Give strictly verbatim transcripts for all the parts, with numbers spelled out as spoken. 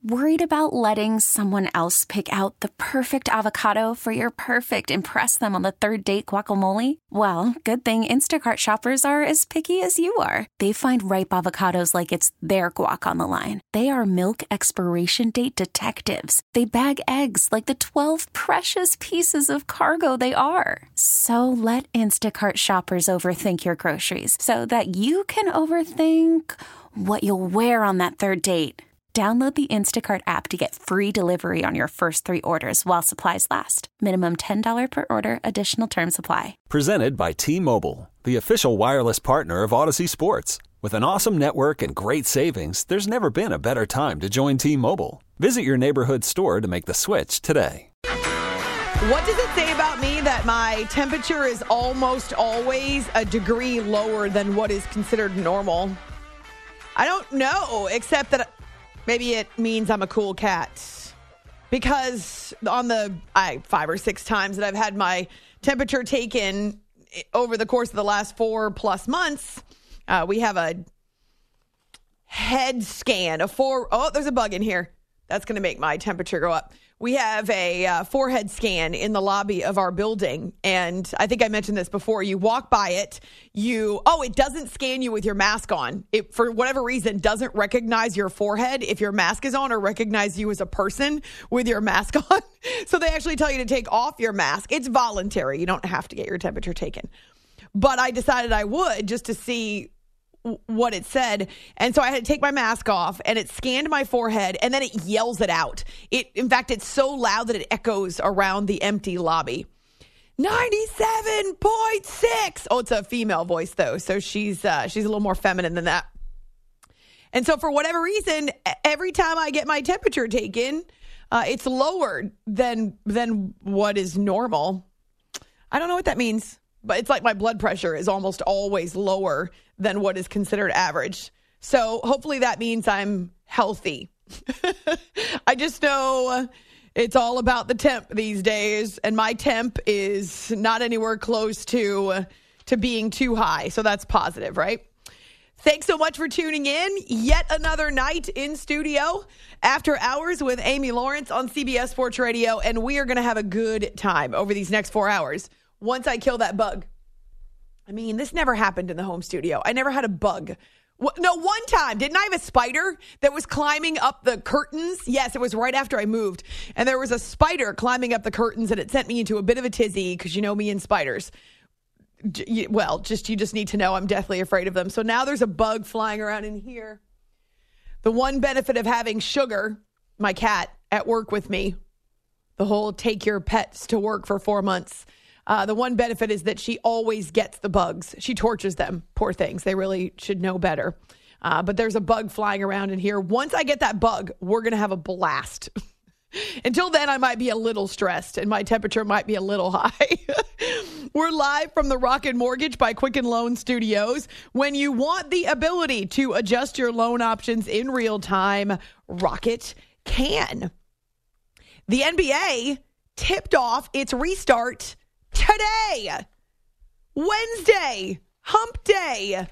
Worried about letting someone else pick out the perfect avocado for your perfect impress them on the third date guacamole? Well, good thing Instacart shoppers are as picky as you are. They find ripe avocados like it's their guac on the line. They are milk expiration date detectives. They bag eggs like the twelve precious pieces of cargo they are. So let Instacart shoppers overthink your groceries so that you can overthink what you'll wear on that third date. Download the Instacart app to get free delivery on your first three orders while supplies last. Minimum ten dollars per order. Additional terms apply. Presented by T-Mobile, the official wireless partner of Odyssey Sports. With an awesome network and great savings, there's never been a better time to join T-Mobile. Visit your neighborhood store to make the switch today. What does it say about me that my temperature is almost always a degree lower than what is considered normal? I don't know, except that maybe it means I'm a cool cat, because on the I, five or six times that I've had my temperature taken over the course of the last four plus months, uh, we have a head scan, a four. Oh, there's a bug in here. That's going to make my temperature go up. We have a uh, forehead scan in the lobby of our building. And I think I mentioned this before. You walk by it, you, oh, it doesn't scan you with your mask on. It, for whatever reason, doesn't recognize your forehead if your mask is on, or recognize you as a person with your mask on. So they actually tell you to take off your mask. It's voluntary. You don't have to get your temperature taken. But I decided I would, just to see what it said. And so I had to take my mask off, and it scanned my forehead, and then it yells it out. It, in fact, it's so loud that it echoes around the empty lobby. ninety-seven point six. Oh, it's a female voice though. So she's, uh, she's a little more feminine than that. And so for whatever reason, every time I get my temperature taken, uh, it's lower than, than what is normal. I don't know what that means, but it's like my blood pressure is almost always lower than what is considered average. So hopefully that means I'm healthy. I just know it's all about the temp these days, and my temp is not anywhere close to, to being too high. So that's positive, right? Thanks so much for tuning in. Yet another night in studio, After Hours with Amy Lawrence on C B S Sports Radio, and we are going to have a good time over these next four hours once I kill that bug. I mean, this never happened in the home studio. I never had a bug. No, one time, didn't I have a spider that was climbing up the curtains? Yes, it was right after I moved. And there was a spider climbing up the curtains, and it sent me into a bit of a tizzy, because you know me and spiders. Well, just you just need to know I'm deathly afraid of them. So now there's a bug flying around in here. The one benefit of having Sugar, my cat, at work with me, the whole take your pets to work for four months, Uh, the one benefit is that she always gets the bugs. She tortures them. Poor things. They really should know better. Uh, but there's a bug flying around in here. Once I get that bug, we're going to have a blast. Until then, I might be a little stressed, and my temperature might be a little high. We're live from the Rocket Mortgage by Quicken Loan Studios. When you want the ability to adjust your loan options in real time, Rocket can. The N B A tipped off its restart today, Wednesday, hump day.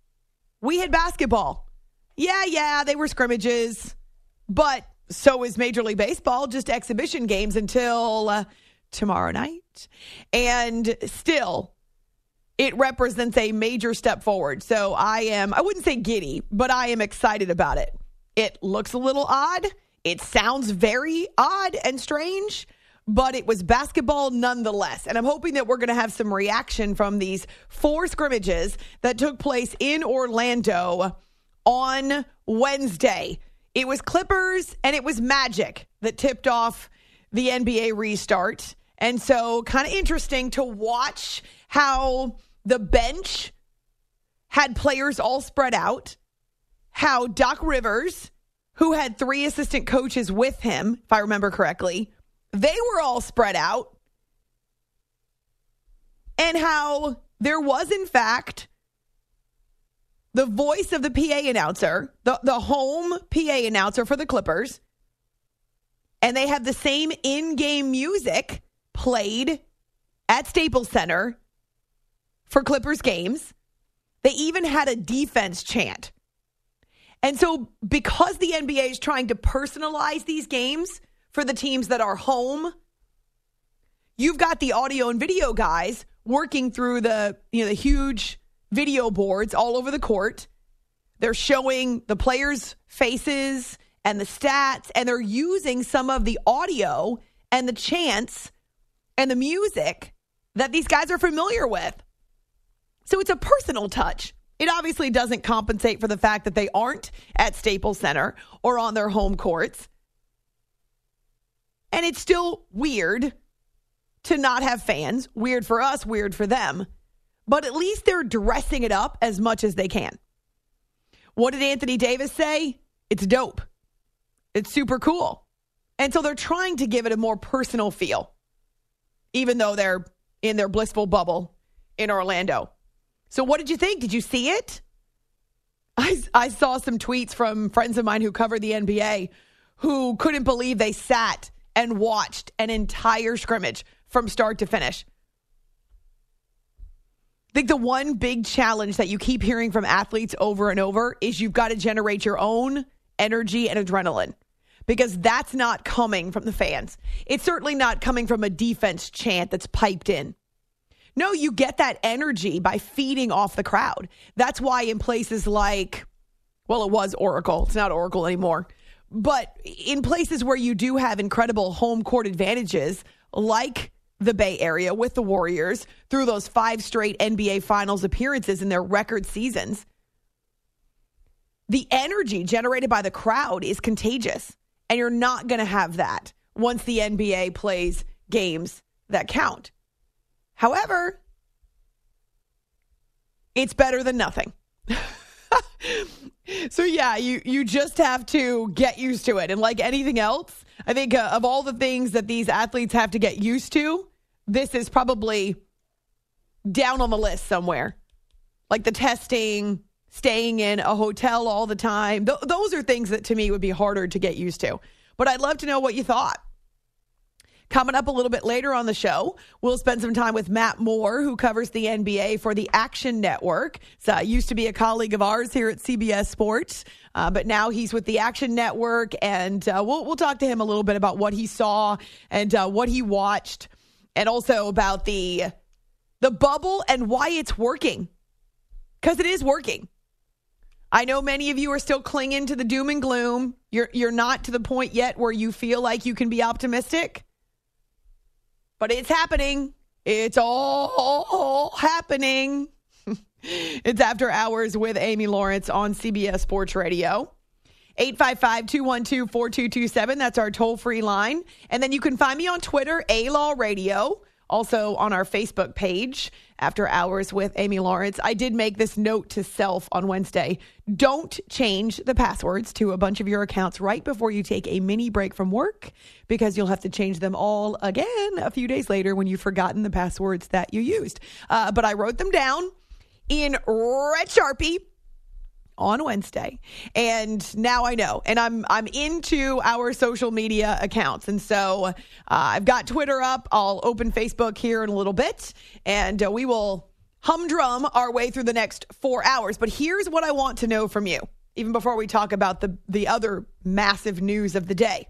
We had basketball. Yeah, yeah, they were scrimmages, but so is Major League Baseball, just exhibition games until uh, tomorrow night. And still, it represents a major step forward. So I am, I wouldn't say giddy, but I am excited about it. It looks a little odd. It sounds very odd and strange, but it was basketball nonetheless. And I'm hoping that we're going to have some reaction from these four scrimmages that took place in Orlando on Wednesday. It was Clippers and it was Magic that tipped off the N B A restart. And so kind of interesting to watch how the bench had players all spread out, how Doc Rivers, who had three assistant coaches with him, if I remember correctly, they were all spread out, and how there was, in fact, the voice of the P A announcer, the, the home P A announcer for the Clippers, and they have the same in-game music played at Staples Center for Clippers games. They even had a defense chant. And so because the N B A is trying to personalize these games for the teams that are home, you've got the audio and video guys working through the, you know, the huge video boards all over the court. They're showing the players' faces and the stats, and they're using some of the audio and the chants and the music that these guys are familiar with. So it's a personal touch. It obviously doesn't compensate for the fact that they aren't at Staples Center or on their home courts. And it's still weird to not have fans. Weird for us, weird for them. But at least they're dressing it up as much as they can. What did Anthony Davis say? It's dope. It's super cool. And so they're trying to give it a more personal feel, even though they're in their blissful bubble in Orlando. So what did you think? Did you see it? I, I saw some tweets from friends of mine who cover the N B A who couldn't believe they sat and watched an entire scrimmage from start to finish. I think the one big challenge that you keep hearing from athletes over and over is you've got to generate your own energy and adrenaline, because that's not coming from the fans. It's certainly not coming from a defense chant that's piped in. No, you get that energy by feeding off the crowd. That's why in places like, well, it was Oracle. It's not Oracle anymore. But in places where you do have incredible home court advantages, like the Bay Area with the Warriors through those five straight N B A Finals appearances in their record seasons, the energy generated by the crowd is contagious. And you're not going to have that once the N B A plays games that count. However, it's better than nothing. So, yeah, you, you just have to get used to it. And like anything else, I think uh, of all the things that these athletes have to get used to, this is probably down on the list somewhere. Like the testing, staying in a hotel all the time. Th- those are things that to me would be harder to get used to. But I'd love to know what you thought. Coming up a little bit later on the show, we'll spend some time with Matt Moore, who covers the N B A for the Action Network. So, uh, used to be a colleague of ours here at C B S Sports, uh, but now he's with the Action Network, and uh, we'll we'll talk to him a little bit about what he saw and uh, what he watched, and also about the the bubble and why it's working, because it is working. I know many of you are still clinging to the doom and gloom. You're you're not to the point yet where you feel like you can be optimistic. But it's happening. It's all happening. It's After Hours with Amy Lawrence on C B S Sports Radio. eight five five, two one two, four two two seven. That's our toll-free line. And then you can find me on Twitter, A-Law Radio. Also on our Facebook page, After Hours with Amy Lawrence. I did make this note to self on Wednesday. Don't change the passwords to a bunch of your accounts right before you take a mini break from work, because you'll have to change them all again a few days later when you've forgotten the passwords that you used. Uh, but I wrote them down in red Sharpie on Wednesday, and now I know, and I'm I'm into our social media accounts, and so uh, I've got Twitter up. I'll open Facebook here in a little bit, and uh, we will humdrum our way through the next four hours. But here's what I want to know from you, even before we talk about the the other massive news of the day.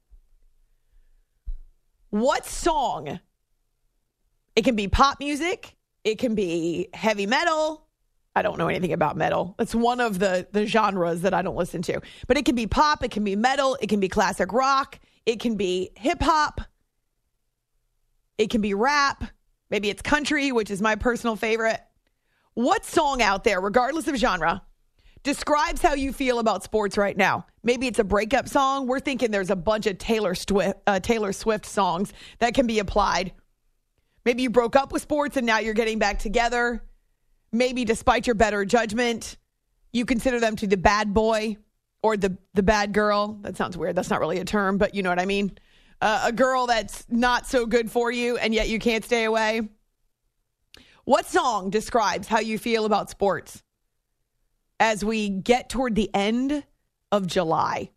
What song? It can be pop music, it can be heavy metal. I don't know anything about metal. It's one of the, the genres that I don't listen to. But it can be pop, it can be metal, it can be classic rock, it can be hip hop, it can be rap, maybe it's country, which is my personal favorite. What song out there, regardless of genre, describes how you feel about sports right now? Maybe it's a breakup song. We're thinking there's a bunch of Taylor Swift, uh, Taylor Swift songs that can be applied. Maybe you broke up with sports and now you're getting back together. Maybe despite your better judgment, you consider them to the bad boy or the, the bad girl. That sounds weird. That's not really a term, but you know what I mean. Uh, a girl that's not so good for you, and yet you can't stay away. What song describes how you feel about sports as we get toward the end of July?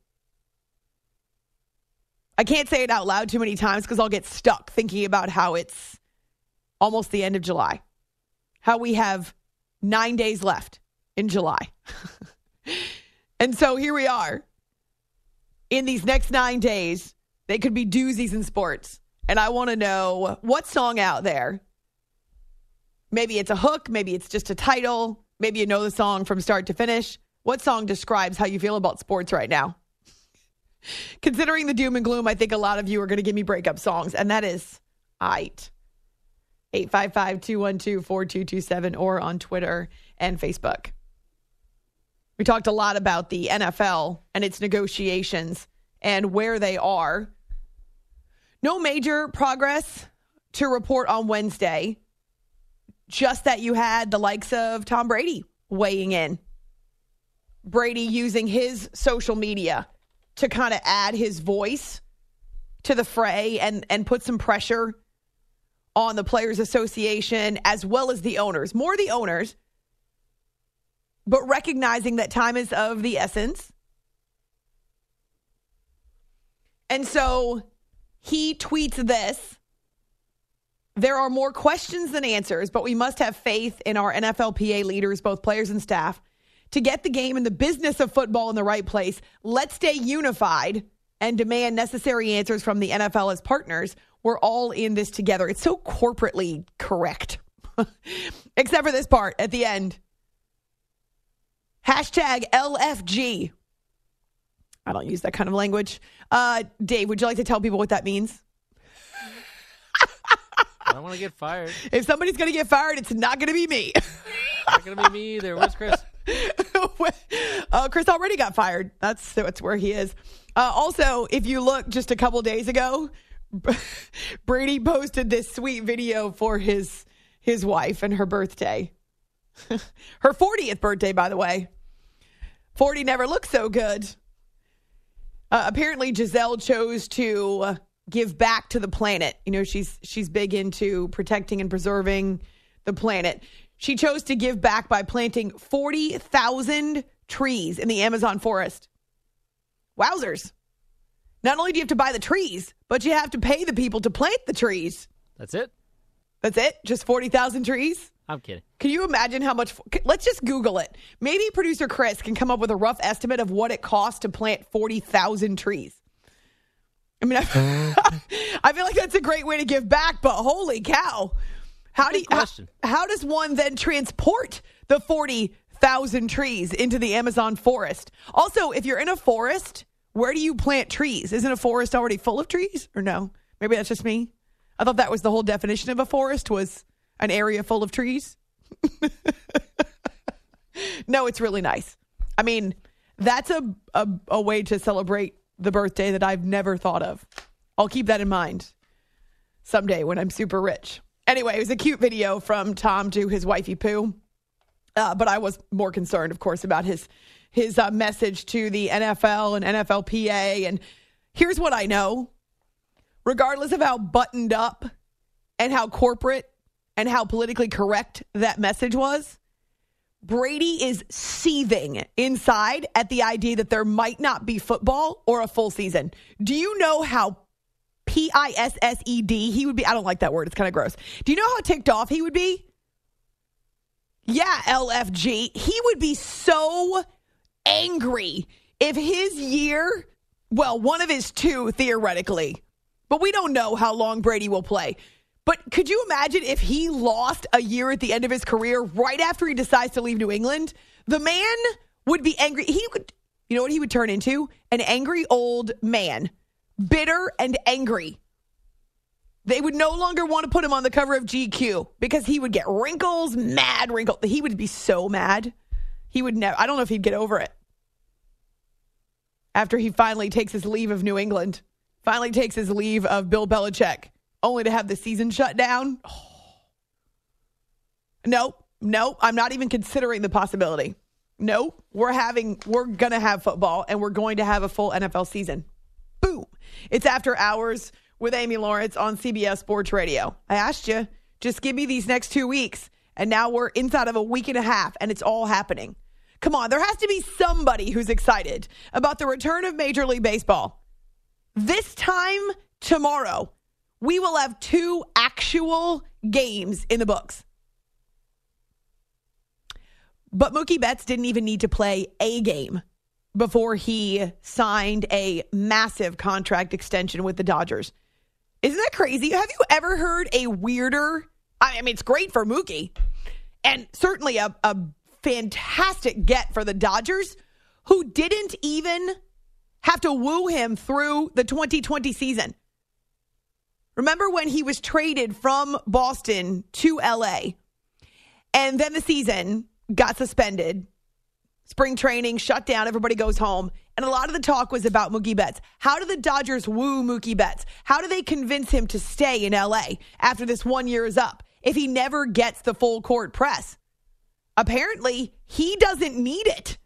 I can't say it out loud too many times because I'll get stuck thinking about how it's almost the end of July. How we have nine days left in July. And so here we are. In these next nine days, they could be doozies in sports. And I want to know what song out there. Maybe it's a hook. Maybe it's just a title. Maybe you know the song from start to finish. What song describes how you feel about sports right now? Considering the doom and gloom, I think a lot of you are going to give me breakup songs. And that is aight. eight five five, two one two, four two two seven or on Twitter and Facebook. We talked a lot about the N F L and its negotiations and where they are. No major progress to report on Wednesday. Just that you had the likes of Tom Brady weighing in. Brady using his social media to kind of add his voice to the fray and, and put some pressure on the Players Association as well as the owners. More the owners, but recognizing that time is of the essence. And so he tweets this: there are more questions than answers, but we must have faith in our N F L P A leaders, both players and staff, to get the game and the business of football in the right place. Let's stay unified and demand necessary answers from the N F L as partners. We're all in this together. It's so corporately correct. Except for this part at the end. Hashtag L F G. I don't use that kind of language. Uh, Dave, would you like to tell people what that means? I don't want to get fired. If somebody's going to get fired, it's not going to be me. Not going to be me either. Where's Chris? uh, Chris already got fired. That's, that's where he is. Uh, also, if you look just a couple days ago, Brady posted this sweet video for his his wife and her birthday. Her fortieth birthday, by the way. forty never looked so good. Uh, apparently, Giselle chose to uh, give back to the planet. You know, she's she's big into protecting and preserving the planet. She chose to give back by planting forty thousand trees in the Amazon forest. Wowzers. Not only do you have to buy the trees, but you have to pay the people to plant the trees. That's it? That's it? Just forty thousand trees? I'm kidding. Can you imagine how much? Let's just Google it. Maybe producer Chris can come up with a rough estimate of what it costs to plant forty thousand trees. I mean, I, I feel like that's a great way to give back, but holy cow. How do you, how, how does one then transport the forty thousand trees into the Amazon forest? Also, if you're in a forest, where do you plant trees? Isn't a forest already full of trees? Or no? Maybe that's just me. I thought that was the whole definition of a forest, was an area full of trees. No, it's really nice. I mean, that's a, a a way to celebrate the birthday that I've never thought of. I'll keep that in mind someday when I'm super rich. Anyway, it was a cute video from Tom to his wifey Pooh. Uh, but I was more concerned, of course, about his his uh, message to the N F L and N F L P A. And here's what I know. Regardless of how buttoned up and how corporate and how politically correct that message was, Brady is seething inside at the idea that there might not be football or a full season. Do you know how P I S S E D he would be? I don't like that word. It's kind of gross. Do you know how ticked off he would be? Yeah, L F G. He would be so angry if his year, well, one of his two theoretically, but we don't know how long Brady will play. But could you imagine if he lost a year at the end of his career right after he decides to leave New England? The man would be angry. He would, you know what he would turn into? An angry old man, bitter and angry. They would no longer want to put him on the cover of G Q because he would get wrinkles, mad wrinkles. He would be so mad. He would never, I don't know if he'd get over it. After he finally takes his leave of New England, finally takes his leave of Bill Belichick, only to have the season shut down. Oh. No, no, I'm not even considering the possibility. No, we're having, we're going to have football and we're going to have a full N F L season. Boom. It's After Hours with Amy Lawrence on C B S Sports Radio. I asked you, just give me these next two weeks. And now we're inside of a week and a half and it's all happening. Come on, there has to be somebody who's excited about the return of Major League Baseball. This time tomorrow, we will have two actual games in the books. But Mookie Betts didn't even need to play a game before he signed a massive contract extension with the Dodgers. Isn't that crazy? Have you ever heard a weirder? I mean, it's great for Mookie, and certainly a, a fantastic get for the Dodgers, who didn't even have to woo him through the twenty twenty season. Remember when he was traded from Boston to L A, and then the season got suspended, spring training shut down, everybody goes home, and a lot of the talk was about Mookie Betts. How do the Dodgers woo Mookie Betts? How do they convince him to stay in L A after this one year is up if he never gets the full court press? Apparently, he doesn't need it.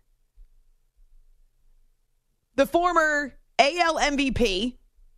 The former A L M V P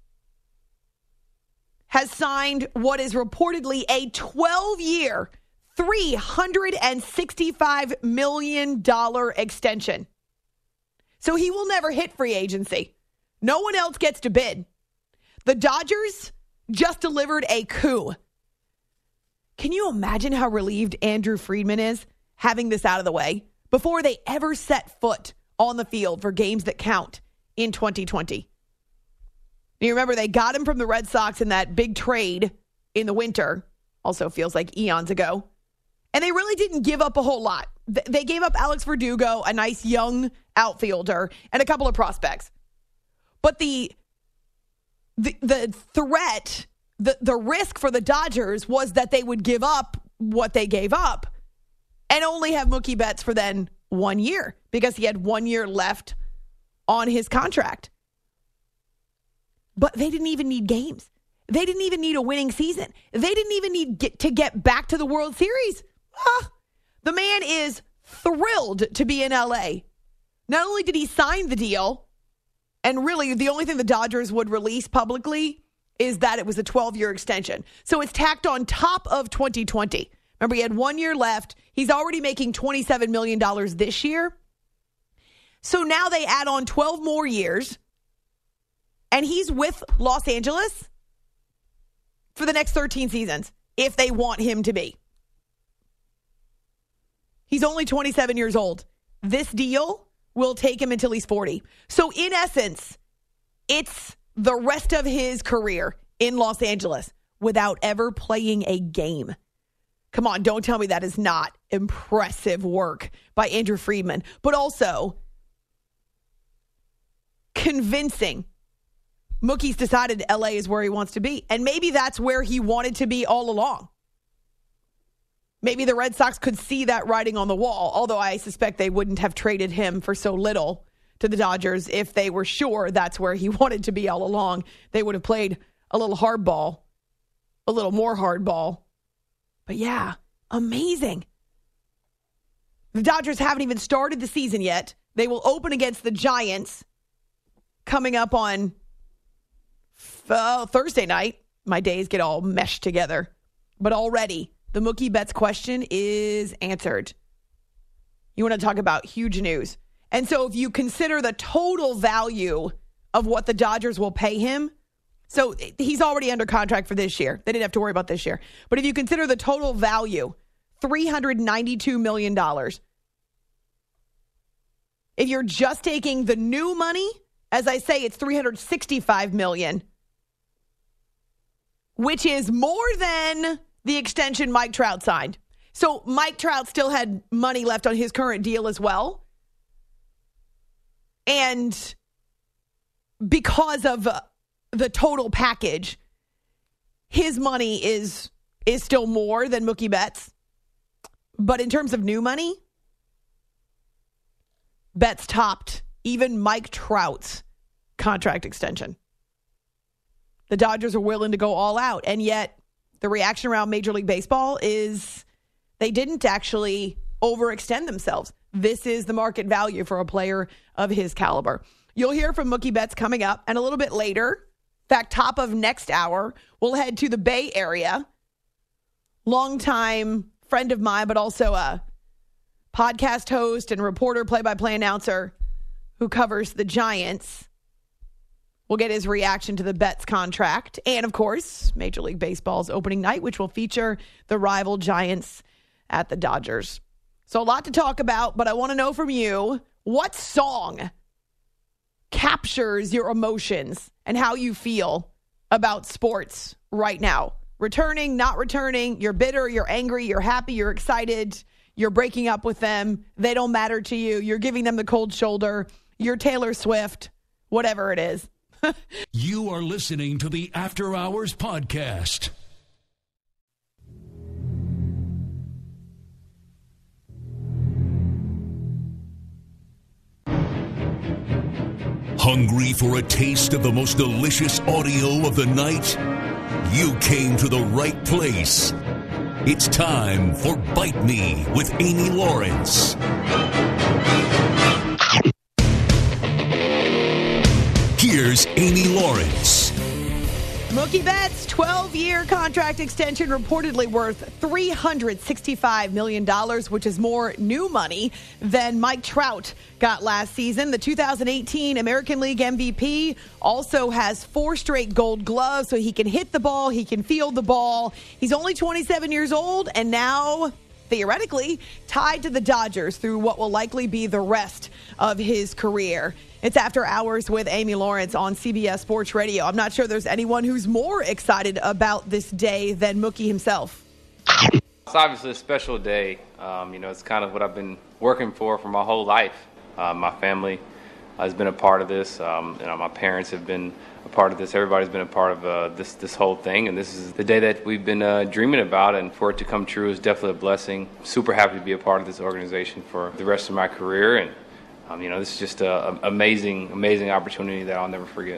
has signed what is reportedly a twelve-year, three hundred sixty-five million dollars extension. So he will never hit free agency. No one else gets to bid. The Dodgers just delivered a coup. Can you imagine how relieved Andrew Friedman is having this out of the way before they ever set foot on the field for games that count in twenty twenty? You remember they got him from the Red Sox in that big trade in the winter. Also feels like eons ago. And they really didn't give up a whole lot. They gave up Alex Verdugo, a nice young outfielder, and a couple of prospects. But the the, the threat, the, the risk for the Dodgers was that they would give up what they gave up and only have Mookie Betts for then one year because he had one year left on his contract. But they didn't even need games. They didn't even need a winning season. They didn't even need get, to get back to the World Series. Ah, the man is thrilled to be in L A. Not only did he sign the deal, and really the only thing the Dodgers would release publicly is that it was a twelve-year extension. So it's tacked on top of twenty twenty. Remember, he had one year left. He's already making twenty-seven million dollars this year. So now they add on twelve more years. And he's with Los Angeles for the next thirteen seasons, if they want him to be. He's only twenty-seven years old. This deal will take him until he's forty. So in essence, it's the rest of his career in Los Angeles without ever playing a game. Come on, don't tell me that is not impressive work by Andrew Friedman, but also convincing Mookie's decided L A is where he wants to be. And maybe that's where he wanted to be all along. Maybe the Red Sox could see that writing on the wall, although I suspect they wouldn't have traded him for so little to the Dodgers if they were sure that's where he wanted to be all along. They would have played a little hardball, a little more hardball. But yeah, amazing. The Dodgers haven't even started the season yet. They will open against the Giants coming up on Uh, Thursday night. My days get all meshed together. But already, the Mookie Betts question is answered. You want to talk about huge news. And so if you consider the total value of what the Dodgers will pay him, so he's already under contract for this year. They didn't have to worry about this year. But if you consider the total value, three hundred ninety-two million dollars. If you're just taking the new money, as I say, it's three hundred sixty-five million dollars. Which is more than the extension Mike Trout signed. So Mike Trout still had money left on his current deal as well. And because of uh, the total package, his money is is still more than Mookie Betts. But in terms of new money, Betts topped even Mike Trout's contract extension. The Dodgers are willing to go all out. And yet the reaction around Major League Baseball is they didn't actually overextend themselves. This is the market value for a player of his caliber. You'll hear from Mookie Betts coming up. And a little bit later, in fact, top of next hour, we'll head to the Bay Area. Longtime friend of mine, but also a podcast host and reporter, play-by-play announcer who covers the Giants. We'll get his reaction to the Betts contract. And, of course, Major League Baseball's opening night, which will feature the rival Giants at the Dodgers. So a lot to talk about, but I want to know from you, what song captures your emotions and how you feel about sports right now. Returning, not returning, you're bitter, you're angry, you're happy, you're excited, you're breaking up with them, they don't matter to you, you're giving them the cold shoulder, you're Taylor Swift, whatever it is. You are listening to the After Hours Podcast. Hungry for a taste of the most delicious audio of the night? You came to the right place. It's time for Bite Me with Amy Lawrence. Here's Amy Lawrence. Mookie Betts' twelve-year contract extension reportedly worth three hundred sixty-five million dollars, which is more new money than Mike Trout got last season. The two thousand eighteen American League M V P also has four straight gold gloves, so he can hit the ball, he can field the ball. He's only twenty-seven years old, and now, theoretically, tied to the Dodgers through what will likely be the rest of his career. It's After Hours with Amy Lawrence on C B S Sports Radio. I'm not sure there's anyone who's more excited about this day than Mookie himself. It's obviously a special day. Um, you know, it's kind of what I've been working for for my whole life. Uh, my family has been a part of this. Um, you know, my parents have been a part of this. Everybody's been a part of uh, this this whole thing, and this is the day that we've been uh, dreaming about. And for it to come true is definitely a blessing. Super happy to be a part of this organization for the rest of my career, and um, you know, this is just an amazing, amazing opportunity that I'll never forget.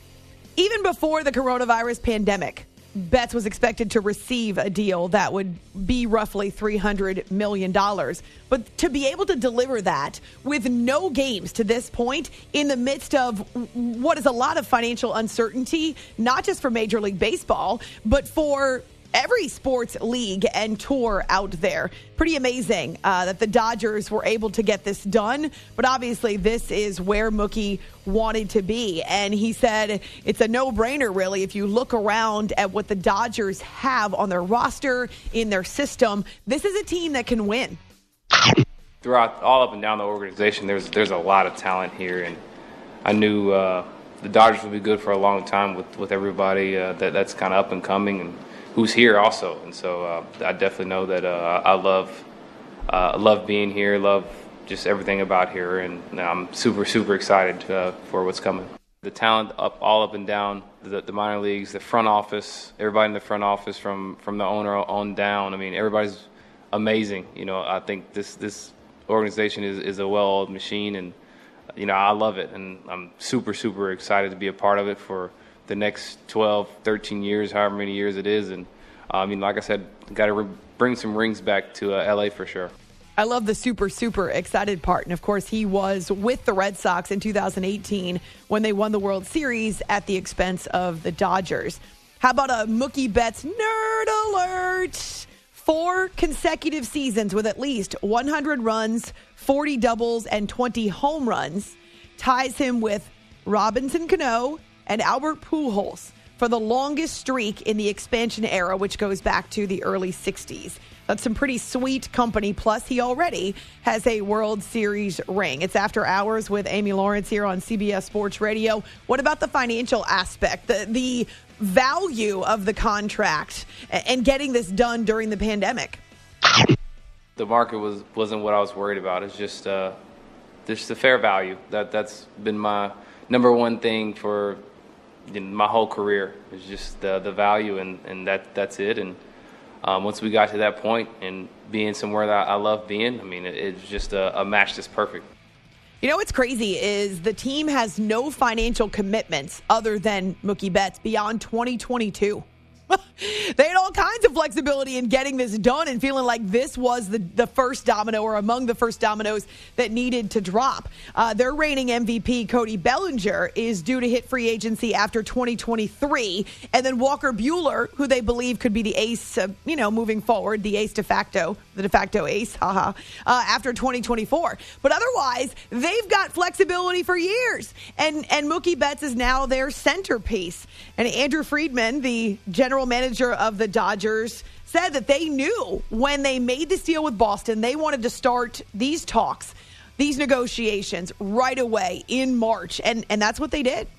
Even before the coronavirus pandemic, Betts was expected to receive a deal that would be roughly three hundred million dollars. But to be able to deliver that with no games to this point in the midst of what is a lot of financial uncertainty, not just for Major League Baseball, but for every sports league and tour out there. Pretty amazing uh, that the Dodgers were able to get this done. But obviously, this is where Mookie wanted to be. And he said it's a no-brainer, really, if you look around at what the Dodgers have on their roster, in their system. This is a team that can win. Throughout all up and down the organization, there's there's a lot of talent here. And I knew uh, the Dodgers would be good for a long time with, with everybody uh, that, that's kind of up and coming and who's here also. And so uh, I definitely know that uh, I love uh, love being here, love just everything about here, and I'm super, super excited uh, for what's coming. The talent up, all up and down, the, the minor leagues, the front office, everybody in the front office from, from the owner on down. I mean, everybody's amazing. You know, I think this this organization is, is a well-oiled machine, and, you know, I love it. And I'm super, super excited to be a part of it for the next twelve, thirteen years, however many years it is. And I mean, like I said, got to re- bring some rings back to uh, L A for sure. I love the super, super excited part. And, of course, he was with the Red Sox in two thousand eighteen when they won the World Series at the expense of the Dodgers. How about a Mookie Betts nerd alert? Four consecutive seasons with at least one hundred runs, forty doubles, and twenty home runs ties him with Robinson Cano and Albert Pujols for the longest streak in the expansion era, which goes back to the early sixties. That's some pretty sweet company. Plus, he already has a World Series ring. It's After Hours with Amy Lawrence here on C B S Sports Radio. What about the financial aspect, the the value of the contract and getting this done during the pandemic? The market was, wasn't what I was worried about. It's just, uh, just the fair value. That, that's been my number one thing for in my whole career, is just the the value, and, and that that's it. And um, once we got to that point and being somewhere that I love being, I mean, it, it's just a, a match that's perfect. You know what's crazy is the team has no financial commitments other than Mookie Betts beyond twenty twenty-two. They had all kinds of flexibility in getting this done and feeling like this was the, the first domino, or among the first dominoes that needed to drop. Uh, their reigning M V P, Cody Bellinger, is due to hit free agency after twenty twenty-three. And then Walker Buehler, who they believe could be the ace, uh, you know, moving forward, the ace de facto, the de facto ace, haha, uh, after twenty twenty-four. But otherwise, they've got flexibility for years. And, and Mookie Betts is now their centerpiece. And Andrew Friedman, the general manager of the Dodgers, said that they knew when they made this deal with Boston, they wanted to start these talks these negotiations right away in March, and, and that's what they did.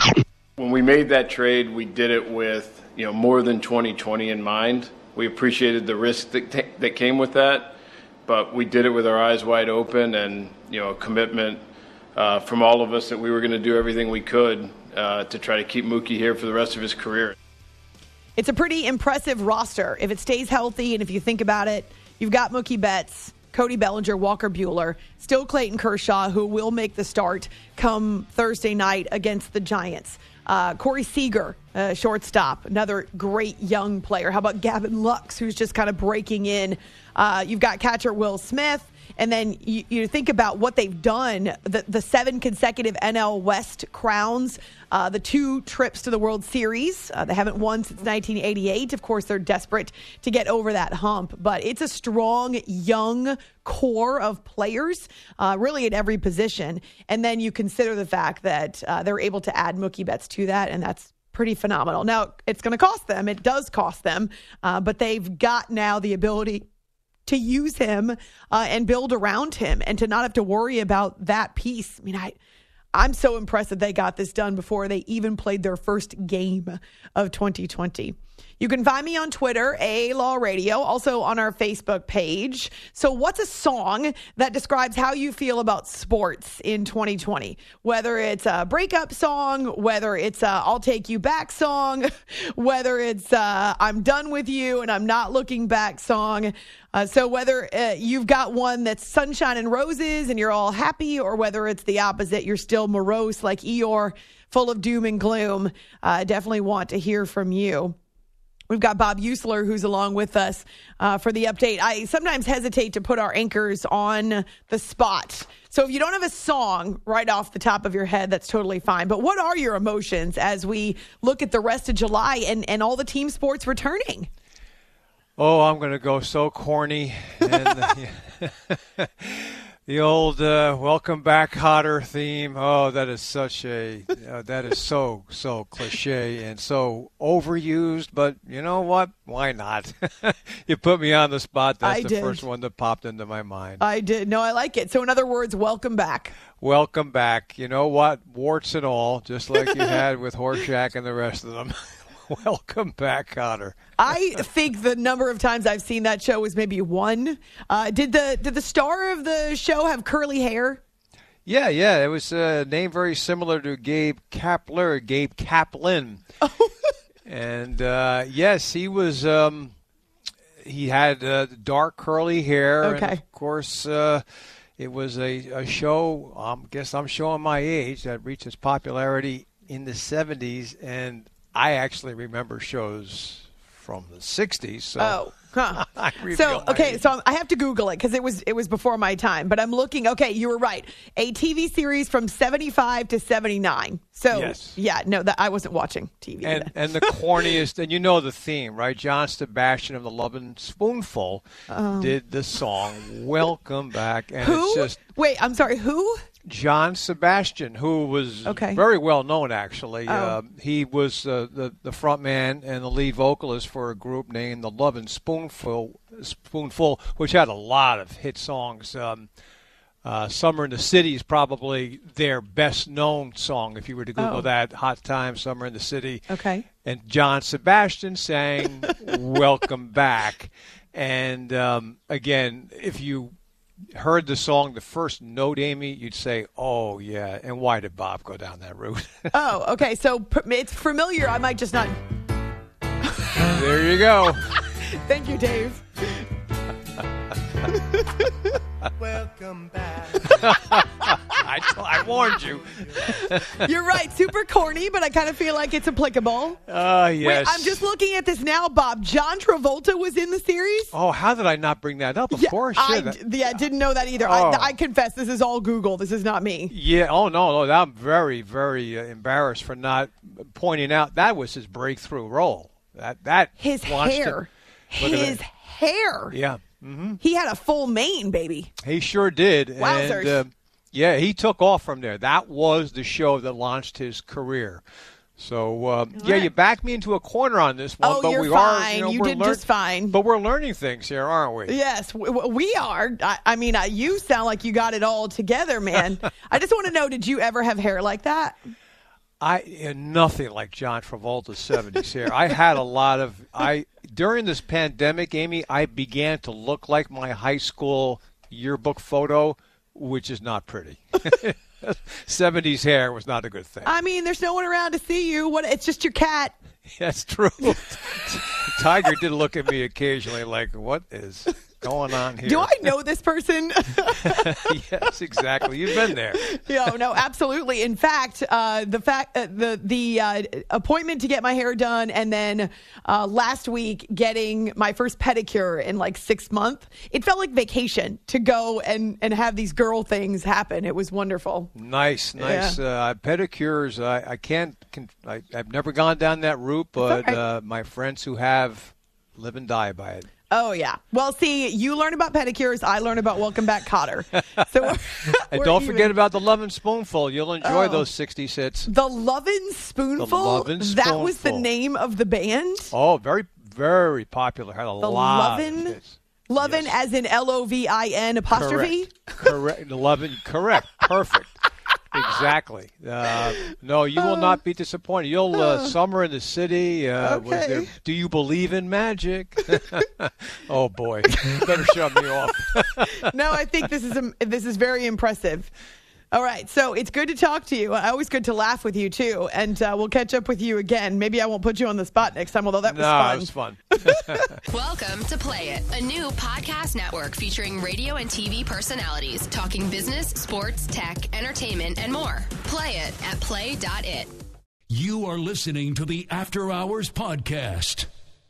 When we made that trade, we did it with, you know, more than twenty twenty in mind. We appreciated the risk that, t- that came with that, but we did it with our eyes wide open and, you know, a commitment uh, from all of us that we were going to do everything we could uh, to try to keep Mookie here for the rest of his career. It's a pretty impressive roster. If it stays healthy, and if you think about it, you've got Mookie Betts, Cody Bellinger, Walker Buehler, still Clayton Kershaw, who will make the start come Thursday night against the Giants. Uh, Corey Seager, uh, shortstop, another great young player. How about Gavin Lux, who's just kind of breaking in? Uh, you've got catcher Will Smith. And then you, you think about what they've done, the, the seven consecutive N L West crowns, uh, the two trips to the World Series. Uh, they haven't won since nineteen eighty-eight. Of course, they're desperate to get over that hump. But it's a strong, young core of players, uh, really at every position. And then you consider the fact that uh, they're able to add Mookie Betts to that, and that's pretty phenomenal. Now, it's going to cost them. It does cost them. Uh, but they've got now the ability to use him uh, and build around him and to not have to worry about that piece. I mean, I, I'm so impressed that they got this done before they even played their first game of twenty twenty. You can find me on Twitter, A Law Radio, also on our Facebook page. So what's a song that describes how you feel about sports in twenty twenty? Whether it's a breakup song, whether it's a I'll Take You Back song, whether it's a I'm done with you and I'm not looking back song. Uh, so whether uh, you've got one that's sunshine and roses and you're all happy, or whether it's the opposite, you're still morose like Eeyore, full of doom and gloom, I uh, definitely want to hear from you. We've got Bob Usler, who's along with us uh, for the update. I sometimes hesitate to put our anchors on the spot. So if you don't have a song right off the top of your head, that's totally fine. But what are your emotions as we look at the rest of July and, and all the team sports returning? Oh, I'm going to go so corny. And the, the old uh, welcome back Cotter theme. Oh, that is such a, uh, that is so, so cliche and so overused. But you know what? Why not? You put me on the spot. That's I the did. first one that popped into my mind. I did. No, I like it. So in other words, welcome back. Welcome back. You know what? Warts and all, just like you had with Horshack and the rest of them. Welcome back, Cotter. I think the number of times I've seen that show was maybe one. Uh, did the did the star of the show have curly hair? Yeah, yeah. It was a name very similar to Gabe Kapler, Gabe Kaplan. Oh. And, uh, yes, he was um, – he had uh, dark curly hair. Okay. And of course, uh, it was a, a show, I um, guess I'm showing my age, that reached its popularity in the seventies. And I actually remember shows from the sixties. So Oh, huh. I So, my okay, age. so I have to Google it because it was it was before my time. But I'm looking. Okay, you were right. A T V series from seventy-five to seventy-nine. So, Yes. yeah, no, that I wasn't watching T V. And then. and the corniest, and you know the theme, right? John Sebastian of the Lovin' Spoonful did the song "Welcome Back," and Who? it's just Wait, I'm sorry. Who? John Sebastian, who was Okay. very well known, actually. Oh. Uh, he was uh, the the front man and the lead vocalist for a group named the Lovin' Spoonful, Spoonful, which had a lot of hit songs. Um, uh, "Summer in the City" is probably their best known song. If you were to Google Oh. that, "Hot Time, Summer in the City." Okay. And John Sebastian sang "Welcome Back." And um, again, if you heard the song, the first note, Amy, you'd say, oh, yeah, and why did Bob go down that route? Oh, okay. So p- it's familiar. I might just not. There you go. Thank you, Dave. Welcome back. I, I warned you. You're right. Super corny, but I kind of feel like it's applicable. Oh, yes. Wait, I'm just looking at this now, Bob. John Travolta was in the series? Oh, how did I not bring that up? Of Yeah, course. I yeah, that- d- yeah, didn't know that either. Oh. I, I confess, this is all Google. This is not me. Yeah. Oh, no, no. I'm very, very uh, embarrassed for not pointing out that was his breakthrough role. That that His launched hair. it. Look at His that. hair. Yeah. Mm-hmm. He had a full mane, baby. He sure did. Wowzers. And, uh, yeah, he took off from there. That was the show that launched his career. So, uh, yeah, right. You backed me into a corner on this one. Oh, but you're we fine. Are, you know, you we're did lear- just fine. But we're learning things here, aren't we? Yes, we are. I, I mean, you sound like you got it all together, man. I just want to know, did you ever have hair like that? I nothing like John Travolta's seventies hair. I had a lot of I during this pandemic, Amy, I began to look like my high school yearbook photo, which is not pretty. seventies hair was not a good thing. I mean, there's no one around to see you. What? It's just your cat. That's true. Tiger did look at me occasionally like, what is going on here? Do I know this person? Yes, exactly. You've been there. Yeah, no, absolutely. In fact, uh, the fact uh, the the uh, appointment to get my hair done, and then uh, last week getting my first pedicure in like six months, it felt like vacation to go and, and have these girl things happen. It was wonderful. Nice, nice. Yeah. Uh, pedicures, I, I can't, can, I, I've never gone down that route, but okay. uh, my friends who have live and die by it. Oh, yeah. Well, see, you learn about pedicures. I learn about Welcome Back Kotter. So we're, and we're don't even. forget about the Lovin' Spoonful. You'll enjoy oh. those sixty sits. The Lovin' Spoonful? The Lovin' Spoonful. That was the name of the band? Oh, very, very popular. Had a the lot Lovin'? of hits. Lovin' Yes. as in L O V I N apostrophe? Correct. Correct. Lovin', correct. Perfect. Exactly. Uh, no, you will not be disappointed. You'll uh, Summer in the City. Uh, was Okay. there, do you believe in magic? Oh boy, you better shut me off. No, I think this is um, this is very impressive. All right, so it's good to talk to you. Always good to laugh with you too, and uh, we'll catch up with you again. Maybe I won't put you on the spot next time, although that was no, fun. it was fun. Welcome to Play It, a new podcast network featuring radio and T V personalities talking business, sports, tech, entertainment, and more. Play it at play dot it. You are listening to the After Hours Podcast.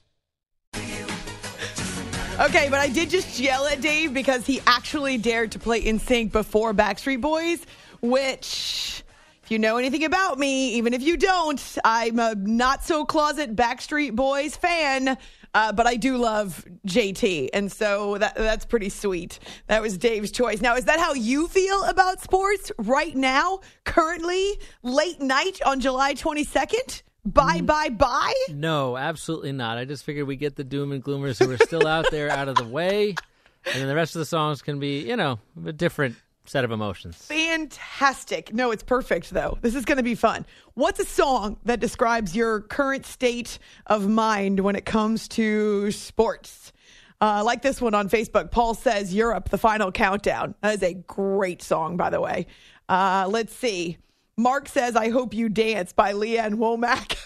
Okay, but I did just yell at Dave because he actually dared to play N Sync before Backstreet Boys, which, if you know anything about me, even if you don't, I'm a not-so-closet Backstreet Boys fan, uh, but I do love J T, and so that that's pretty sweet. That was Dave's choice. Now, is that how you feel about sports right now, currently, late night on July twenty-second? Bye, bye, bye? No, absolutely not. I just figured we get the doom and gloomers who are still out there out of the way, and then the rest of the songs can be, you know, a different set of emotions. Fantastic. No, it's perfect, though. This is going to be fun. What's a song that describes your current state of mind when it comes to sports? Uh, like this one on Facebook. Paul says, Europe, the final countdown. That is a great song, by the way. Uh, let's see. Mark says, I Hope You Dance by Leanne Womack.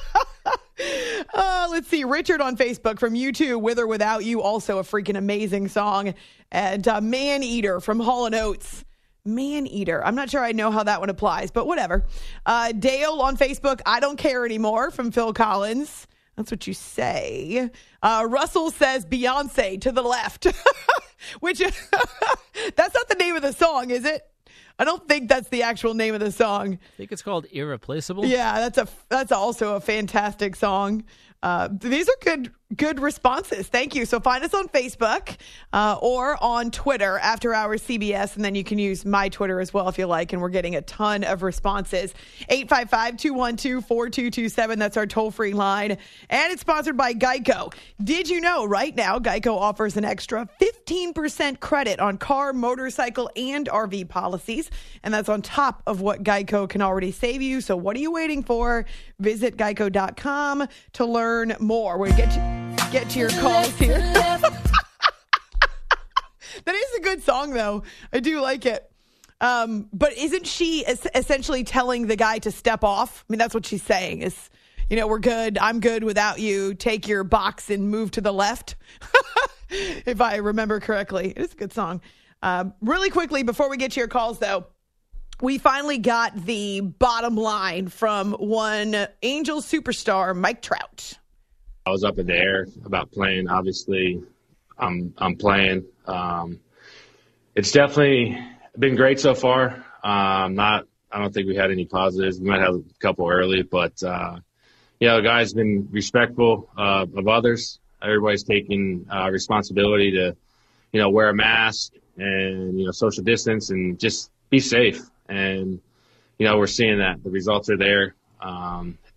uh, let's see. Richard on Facebook from U two, With or Without You, also a freaking amazing song. And uh, Man Eater from Hall and Oates. Man Eater. I'm not sure I know how that one applies, but whatever. Uh, Dale on Facebook, I Don't Care Anymore from Phil Collins. That's what you say. Uh, Russell says Beyonce to the left, which that's not the name of the song, is it? I don't think that's the actual name of the song. I think it's called Irreplaceable. Yeah, that's a that's also a fantastic song. Uh, these are good good responses. Thank you. So find us on Facebook uh, or on Twitter, After Hours C B S, and then you can use my Twitter as well if you like, and we're getting a ton of responses. eight five five, two one two, four two two seven. That's our toll-free line, and it's sponsored by Geico. Did you know right now Geico offers an extra fifteen percent credit on car, motorcycle, and R V policies, and that's on top of what Geico can already save you. So what are you waiting for? Visit geico dot com to learn more. We'll get to, get to your calls here. That is a good song, though. I do like it. Um, but isn't she es- essentially telling the guy to step off? I mean, that's what she's saying is, you know, we're good. I'm good without you. Take your box and move to the left. If I remember correctly. It is a good song. Uh, really quickly, before we get to your calls, though, we finally got the bottom line from one Angels superstar, Mike Trout. I was up in the air about playing. Obviously, I'm I'm playing. Um, it's definitely been great so far. Um, not, I don't think we had any positives. We might have a couple early, but uh, you know, the guys been respectful uh, of others. Everybody's taking uh, responsibility to, you know, wear a mask and, you know, social distance and just be safe. And, you know, we're seeing that the results are there. Um,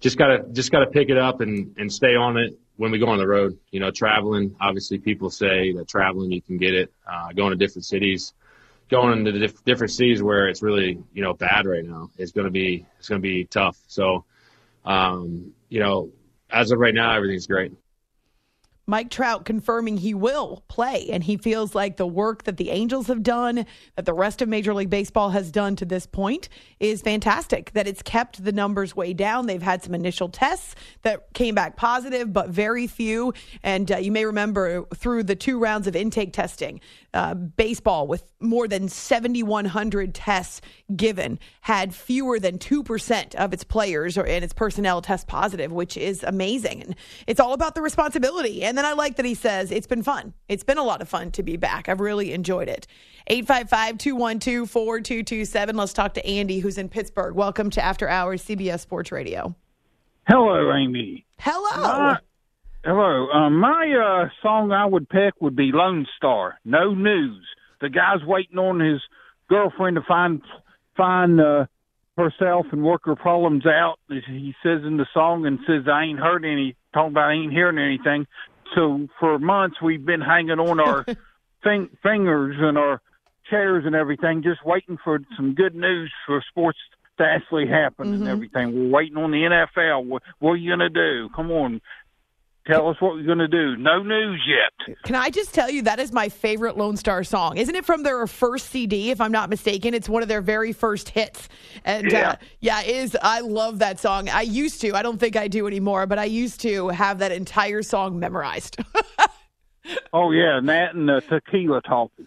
just gotta just gotta pick it up and, and stay on it when we go on the road. You know, traveling. Obviously, people say that traveling you can get it. Uh, going to different cities, going into diff- different cities where it's really you know bad right now. It's gonna be it's gonna be tough. So, um, you know, as of right now, everything's great. Mike Trout confirming he will play, and he feels like the work that the Angels have done, that the rest of Major League Baseball has done to this point is fantastic, that it's kept the numbers way down. They've had some initial tests that came back positive, but very few. And uh, you may remember through the two rounds of intake testing, uh, baseball with more than seventy-one hundred tests given had fewer than two percent of its players or and its personnel test positive, which is amazing. And it's all about the responsibility. And then I like that he says it's been fun. It's been a lot of fun to be back. I've really enjoyed it. eight five five, two one two, four two two seven. Let's talk to Andy, who's in Pittsburgh. Welcome to After Hours C B S Sports Radio. Hello, Amy. Hello. My, hello. Um, my uh, song I would pick would be Lone Star, No News. The guy's waiting on his girlfriend to find find uh, herself and work her problems out. He says in the song and says, I ain't heard any, talking about I ain't hearing anything. So for months we've been hanging on our fing- fingers and our chairs and everything, just waiting for some good news for sports to actually happen mm-hmm. and everything. We're waiting on the N F L. What, what are you going to do? Come on. Tell us what we're going to do. No news yet. Can I just tell you, that is my favorite Lone Star song. Isn't it from their first C D, if I'm not mistaken? It's one of their very first hits. And yeah, uh, yeah it is. I love that song. I used to. I don't think I do anymore, but I used to have that entire song memorized. Oh, yeah, and that and the tequila talking.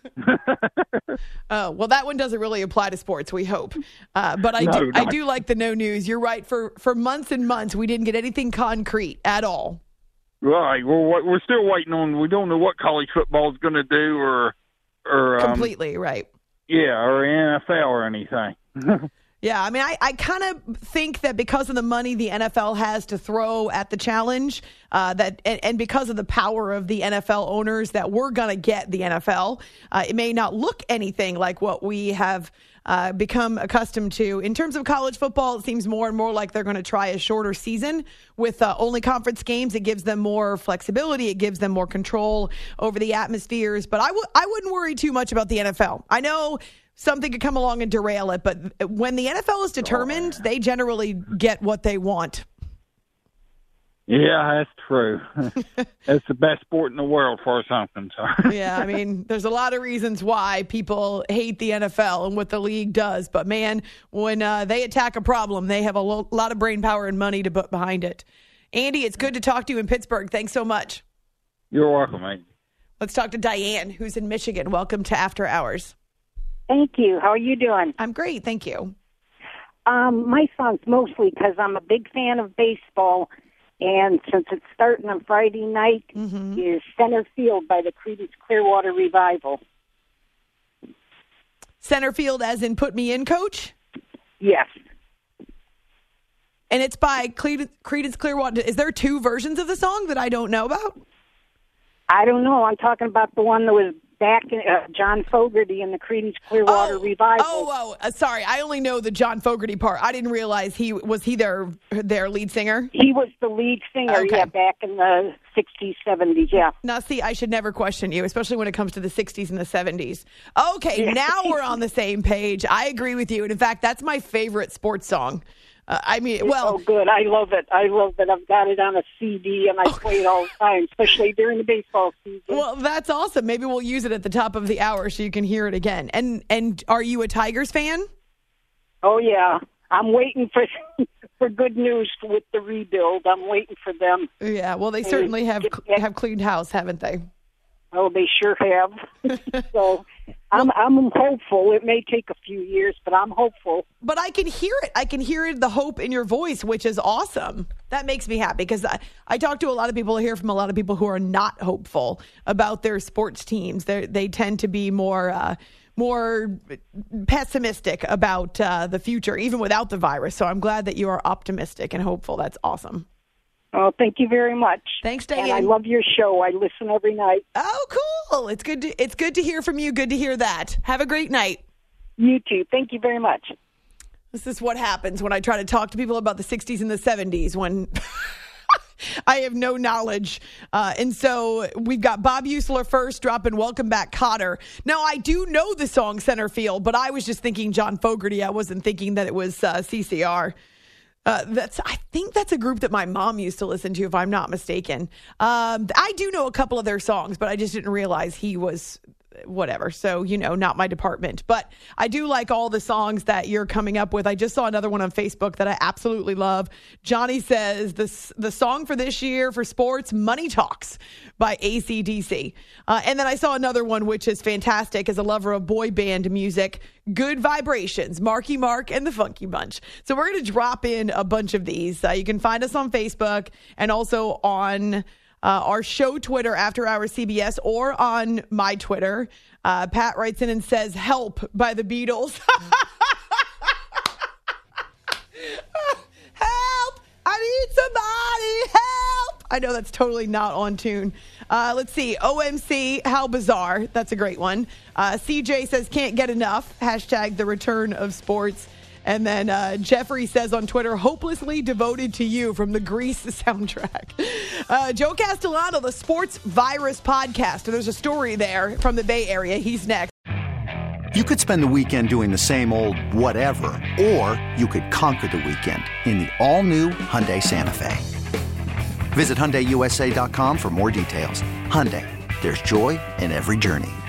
Oh, well, that one doesn't really apply to sports, we hope. Uh, but I, no, do, not. I do like the no news. You're right. For, for months and months, we didn't get anything concrete at all. Right. We're, we're still waiting on, we don't know what college football is going to do or, or um, completely, right. Yeah, or N F L or anything. Yeah, I mean, I, I kind of think that because of the money the N F L has to throw at the challenge, uh, that and, and because of the power of the N F L owners, that we're going to get the N F L. Uh, it may not look anything like what we have uh, become accustomed to. In terms of college football, it seems more and more like they're going to try a shorter season with uh, only conference games. It gives them more flexibility. It gives them more control over the atmospheres. But I w- I wouldn't worry too much about the N F L. I know something could come along and derail it, but when the N F L is determined, they generally get what they want. Yeah, that's true. It's the best sport in the world for something. So. Yeah, I mean, there's a lot of reasons why people hate the N F L and what the league does. But, man, when uh, they attack a problem, they have a lo- lot of brain power and money to put behind it. Andy, it's good to talk to you in Pittsburgh. Thanks so much. You're welcome, mate. Let's talk to Diane, who's in Michigan. Welcome to After Hours. Thank you. How are you doing? I'm great, thank you. Um, my song's mostly because I'm a big fan of baseball, and since it's starting on Friday night, mm-hmm. is Center Field by the Creedence Clearwater Revival. Center Field as in Put Me In, Coach? Yes. And it's by Creedence Clearwater. Is there two versions of the song that I don't know about? I don't know. I'm talking about the one that was back in uh, John Fogerty and the Creedence Clearwater oh, Revival. Oh, oh, uh, sorry. I only know the John Fogerty part. I didn't realize he was he their their lead singer. He was the lead singer, okay. yeah, back in the sixties, seventies, yeah. Now, see, I should never question you, especially when it comes to the sixties and the seventies. Okay, yeah. Now we're on the same page. I agree with you. And in fact, that's my favorite sports song. Uh, I mean, well. Oh, good. I love it. I love it. I've got it on a C D, and I oh. play it all the time, especially during the baseball season. Well, that's awesome. Maybe we'll use it at the top of the hour so you can hear it again. And and are you a Tigers fan? Oh, yeah. I'm waiting for for good news with the rebuild. I'm waiting for them. Yeah, well, they certainly have have cleaned house, haven't they? Oh, they sure have. So I'm I'm hopeful. It may take a few years, but I'm hopeful. But I can hear it. I can hear the hope in your voice, which is awesome. That makes me happy because I, I talk to a lot of people, I hear from a lot of people who are not hopeful about their sports teams. They they tend to be more uh, more pessimistic about uh, the future, even without the virus. So I'm glad that you are optimistic and hopeful. That's awesome. Oh, thank you very much. Thanks, Diane. And I love your show. I listen every night. Oh, cool. It's good to, it's good to hear from you. Good to hear that. Have a great night. You too. Thank you very much. This is what happens when I try to talk to people about the sixties and the seventies when I have no knowledge. Uh, and so we've got Bob Usler first dropping Welcome Back, Kotter. Now, I do know the song Center Field, but I was just thinking John Fogerty. I wasn't thinking that it was uh, C C R. Uh, that's I think that's a group that my mom used to listen to, if I'm not mistaken. Um, I do know a couple of their songs, but I just didn't realize he was whatever. So, you know, not my department. But I do like all the songs that you're coming up with. I just saw another one on Facebook that I absolutely love. Johnny says this, the song for this year for sports, Money Talks by A C D C. Uh, and then I saw another one, which is fantastic as a lover of boy band music, Good Vibrations, Marky Mark and the Funky Bunch. So we're going to drop in a bunch of these. Uh, you can find us on Facebook and also on Uh, our show Twitter, After Hours C B S, or on my Twitter. Uh, Pat writes in and says, Help by the Beatles. Help! I need somebody! Help! I know that's totally not on tune. Uh, let's see. O M C, How Bizarre. That's a great one. Uh, C J says, Can't get enough. Hashtag the return of sports. And then uh, Jeffrey says on Twitter, Hopelessly Devoted to You from the Grease soundtrack. Uh, Joe Castellano, the Sports Virus podcast. There's a story there from the Bay Area. He's next. You could spend the weekend doing the same old whatever, or you could conquer the weekend in the all-new Hyundai Santa Fe. Visit Hyundai U S A dot com for more details. Hyundai, there's joy in every journey.